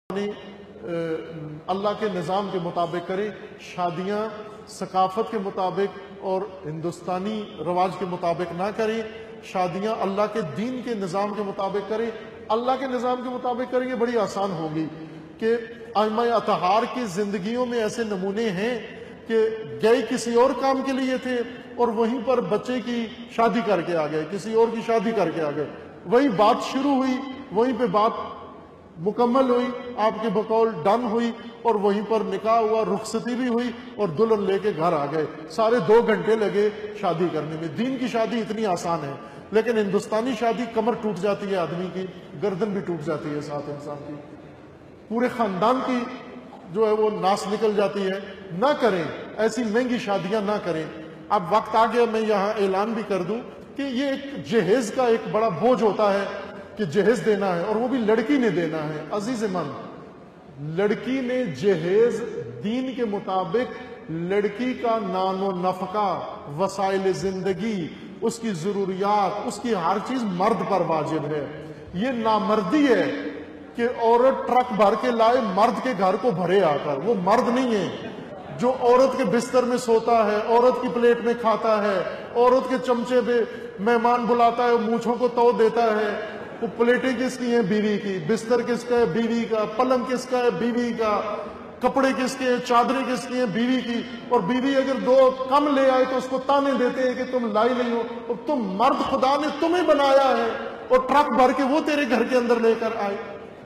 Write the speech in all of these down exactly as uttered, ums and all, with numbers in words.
نے اللہ کے نظام کے مطابق کریں، شادیاں ثقافت کے مطابق اور ہندوستانی رواج کے مطابق نہ کریں، شادیاں اللہ کے دین کے نظام کے مطابق کریں۔ اللہ کے نظام کے مطابق کریں گے بڑی آسان ہوگی کہ ائمہ اطہار کی زندگیوں میں ایسے نمونے ہیں کہ گئے کسی اور کام کے لیے تھے اور وہیں پر بچے کی شادی کر کے آ گئے، کسی اور کی شادی کر کے آ گئے، وہی بات شروع ہوئی، وہیں پہ بات مکمل ہوئی، آپ کے بقول ڈن ہوئی اور وہیں پر نکاح ہوا، رخصتی بھی ہوئی اور دلہن لے کے گھر آ گئے۔ سارے دو گھنٹے لگے شادی کرنے میں۔ دین کی شادی اتنی آسان ہے، لیکن ہندوستانی شادی کمر ٹوٹ جاتی ہے آدمی کی، گردن بھی ٹوٹ جاتی ہے ساتھ انسان کی، پورے خاندان کی جو ہے وہ ناس نکل جاتی ہے۔ نہ کریں ایسی مہنگی شادیاں، نہ کریں۔ اب وقت آ گیا میں یہاں اعلان بھی کر دوں کہ یہ ایک جہیز کا ایک بڑا بوجھ ہوتا ہے کہ جہیز دینا ہے، اور وہ بھی لڑکی نے دینا ہے۔ عزیز من، لڑکی نے جہیز دین کے مطابق لڑکی کا نان و نفقہ، وسائل زندگی، اس کی ضروریات، اس کی ہر چیز مرد پر واجب ہے۔ یہ نامردی ہے کہ عورت ٹرک بھر کے لائے مرد کے گھر کو بھرے آ کر، وہ مرد نہیں ہے۔ جو عورت کے بستر میں سوتا ہے، عورت کی پلیٹ میں کھاتا ہے، عورت کے چمچے پہ مہمان بلاتا ہے، مونچھوں کو تو دیتا ہے، وہ پلیٹیں کس کی ہیں؟ بیوی کی۔ بستر کس کا ہے؟ بیوی کا۔ پلنگ کس کا ہے؟ بیوی کا۔ کپڑے کس کے ہیں؟ چادریں کس کی ہیں؟ بیوی کی۔ اور بیوی اگر دو کم لے آئے تو اس کو تانے دیتے ہیں کہ تم لائی نہیں ہو، اور تم مرد، خدا نے تمہیں بنایا ہے اور ٹرک بھر کے وہ تیرے گھر کے اندر لے کر آئے۔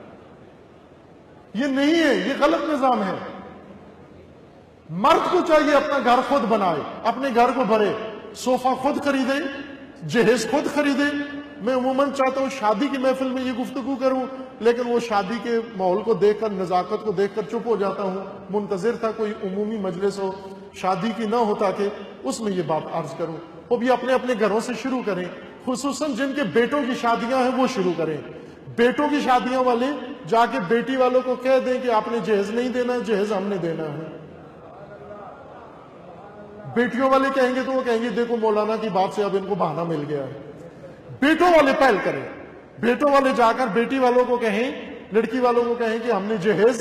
یہ نہیں ہے، یہ غلط نظام ہے۔ مرد کو چاہیے اپنا گھر خود بنائے، اپنے گھر کو بھرے، صوفہ خود خریدے، جہیز خود خریدے۔ میں عموماً چاہتا ہوں شادی کی محفل میں یہ گفتگو کروں، لیکن وہ شادی کے ماحول کو دیکھ کر، نزاکت کو دیکھ کر چپ ہو جاتا ہوں۔ منتظر تھا کوئی عمومی مجلس ہو شادی کی نہ ہو تاکہ اس میں یہ بات عرض کروں۔ وہ بھی اپنے اپنے گھروں سے شروع کریں، خصوصاً جن کے بیٹوں کی شادیاں ہیں وہ شروع کریں۔ بیٹوں کی شادیاں والے جا کے بیٹی والوں کو کہہ دیں کہ آپ نے جہیز نہیں دینا، جہیز ہم نے دینا ہے۔ بیٹیوں والے کہیں گے تو وہ کہیں گے دیکھو مولانا کی بات سے اب ان کو بہانہ مل گیا ہے۔ بیٹوں والے پہل کریں، بیٹوں والے جا کر بیٹی والوں کو کہیں، لڑکی والوں کو کہیں کہ ہم نے جہیز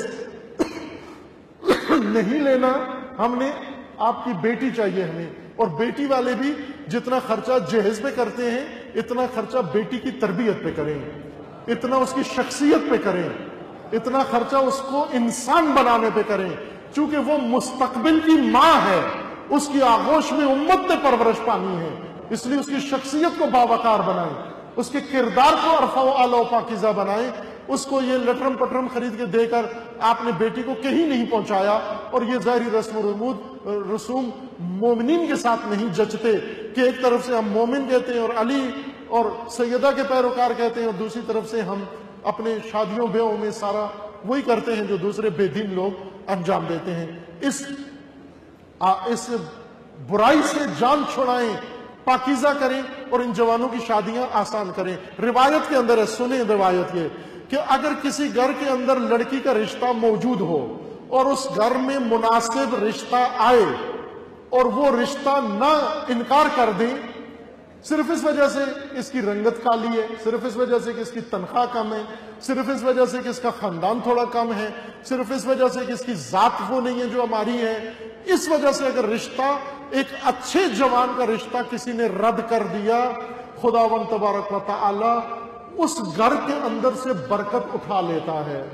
نہیں لینا، ہم نے آپ کی بیٹی چاہیے ہمیں۔ اور بیٹی والے بھی جتنا خرچہ جہیز پہ کرتے ہیں اتنا خرچہ بیٹی کی تربیت پہ کریں، اتنا اس کی شخصیت پہ کریں، اتنا خرچہ اس کو انسان بنانے پہ کریں، چونکہ وہ مستقبل کی ماں ہے، اس کی آغوش میں امت نے پرورش پانی ہے، اس لیے اس کی شخصیت کو باوقار بنائیں، اس کے کردار کو عرفہ و اعلیٰ و پاکیزہ بنائیں۔ اس کو یہ لٹرم پٹرم خرید کے دے کر آپ نے بیٹی کو کہیں نہیں پہنچایا، اور یہ ظاہری رسم و رمود رسوم مومنین کے ساتھ نہیں جچتے کہ ایک طرف سے ہم مومن کہتے ہیں اور علی اور سیدہ کے پیروکار کہتے ہیں، اور دوسری طرف سے ہم اپنے شادیوں بیاہوں میں سارا وہی کرتے ہیں جو دوسرے بے دین لوگ انجام دیتے ہیں۔ اس اس برائی سے جان چھڑائیں، پاکیزہ کریں اور ان جوانوں کی شادیاں آسان کریں۔ روایت کے اندر ہے، سنیں روایت یہ کہ اگر کسی گھر کے اندر لڑکی کا رشتہ موجود ہو اور اس گھر میں مناسب رشتہ آئے اور وہ رشتہ نہ انکار کر دیں، صرف اس وجہ سے اس کی رنگت کالی ہے، صرف اس وجہ سے کہ اس کی تنخواہ کم ہے، صرف اس وجہ سے کہ اس کا خاندان تھوڑا کم ہے، صرف اس وجہ سے کہ اس کی ذات وہ نہیں ہے جو ہماری ہے، اس وجہ سے اگر رشتہ، ایک اچھے جوان کا رشتہ کسی نے رد کر دیا، خداوند تبارک و تعالی اس گھر کے اندر سے برکت اٹھا لیتا ہے،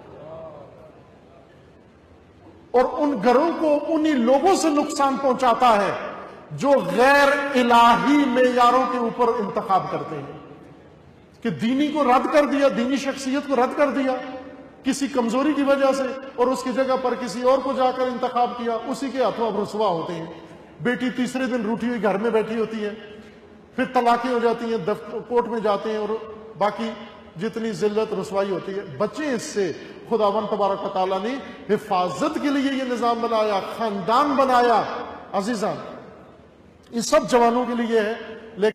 اور ان گھروں کو انہی لوگوں سے نقصان پہنچاتا ہے جو غیر الہی معیاروں کے اوپر انتخاب کرتے ہیں، کہ دینی کو رد کر دیا، دینی شخصیت کو رد کر دیا کسی کمزوری کی وجہ سے، اور اس کی جگہ پر کسی اور کو جا کر انتخاب کیا، اسی کے ہاتھوں اب رسوا ہوتے ہیں۔ بیٹی تیسرے دن روٹھی ہوئی گھر میں بیٹھی ہوتی ہے، پھر طلاقیں ہو جاتی ہیں، کورٹ میں جاتے ہیں، اور باقی جتنی ذلت رسوائی ہوتی ہے۔ بچے اس سے، خداوند تبارک و تعالیٰ نے حفاظت کے لیے یہ نظام بنایا، خاندان بنایا۔ عزیزان، یہ سب جوانوں کے لیے ہے